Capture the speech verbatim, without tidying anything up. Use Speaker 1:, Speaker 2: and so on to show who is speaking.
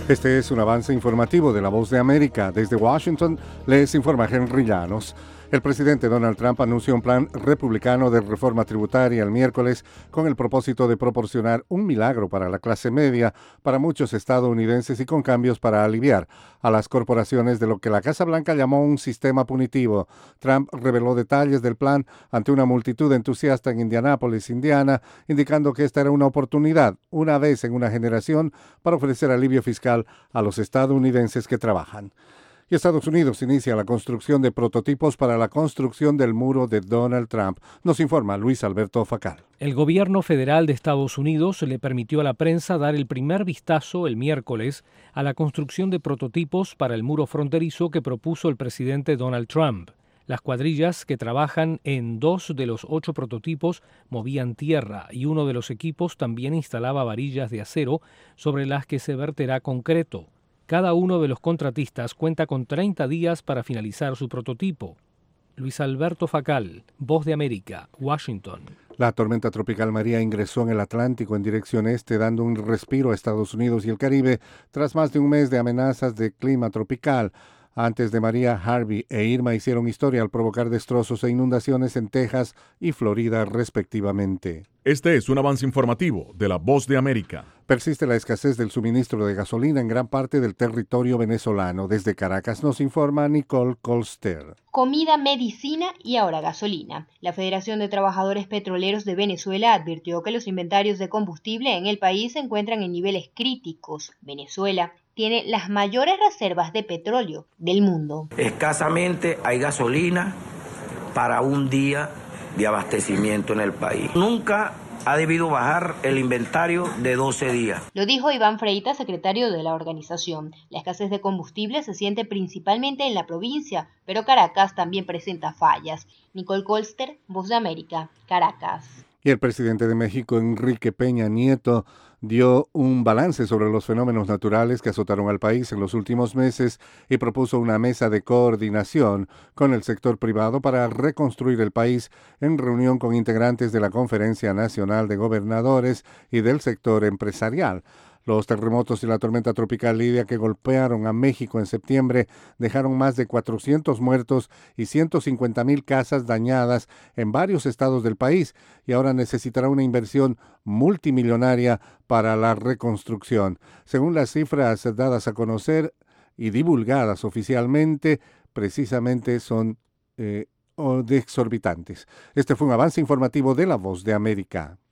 Speaker 1: Este es un avance informativo de La Voz de América. Desde Washington les informa Henry Llanos. El presidente Donald Trump anunció un plan republicano de reforma tributaria el miércoles con el propósito de proporcionar un milagro para la clase media, para muchos estadounidenses y con cambios para aliviar a las corporaciones de lo que la Casa Blanca llamó un sistema punitivo. Trump reveló detalles del plan ante una multitud entusiasta en Indianápolis, Indiana, indicando que esta era una oportunidad, una vez en una generación, para ofrecer alivio fiscal a los estadounidenses que trabajan. Y Estados Unidos inicia la construcción de prototipos para la construcción del muro de Donald Trump. Nos informa Luis Alberto Facal.
Speaker 2: El gobierno federal de Estados Unidos le permitió a la prensa dar el primer vistazo el miércoles a la construcción de prototipos para el muro fronterizo que propuso el presidente Donald Trump. Las cuadrillas que trabajan en dos de los ocho prototipos movían tierra y uno de los equipos también instalaba varillas de acero sobre las que se verterá concreto. Cada uno de los contratistas cuenta con treinta días para finalizar su prototipo. Luis Alberto Facal, Voz de América, Washington.
Speaker 1: La tormenta tropical María ingresó en el Atlántico en dirección este, dando un respiro a Estados Unidos y el Caribe tras más de un mes de amenazas de clima tropical. Antes de María, Harvey e Irma hicieron historia al provocar destrozos e inundaciones en Texas y Florida, respectivamente.
Speaker 3: Este es un avance informativo de La Voz de América.
Speaker 1: Persiste la escasez del suministro de gasolina en gran parte del territorio venezolano. Desde Caracas nos informa Nicole Colster.
Speaker 4: Comida, medicina y ahora gasolina. La Federación de Trabajadores Petroleros de Venezuela advirtió que los inventarios de combustible en el país se encuentran en niveles críticos. Venezuela tiene las mayores reservas de petróleo del mundo.
Speaker 5: Escasamente hay gasolina para un día de abastecimiento en el país. Nunca ha debido bajar el inventario de doce días.
Speaker 4: Lo dijo Iván Freitas, secretario de la organización. La escasez de combustible se siente principalmente en la provincia, pero Caracas también presenta fallas. Nicole Colster, Voz de América, Caracas.
Speaker 1: Y el presidente de México, Enrique Peña Nieto, dio un balance sobre los fenómenos naturales que azotaron al país en los últimos meses y propuso una mesa de coordinación con el sector privado para reconstruir el país en reunión con integrantes de la Conferencia Nacional de Gobernadores y del sector empresarial. Los terremotos y la tormenta tropical Lidia que golpearon a México en septiembre dejaron más de cuatrocientos muertos y ciento cincuenta mil casas dañadas en varios estados del país y ahora necesitará una inversión multimillonaria para la reconstrucción. Según las cifras dadas a conocer y divulgadas oficialmente, precisamente son eh, exorbitantes. Este fue un avance informativo de La Voz de América.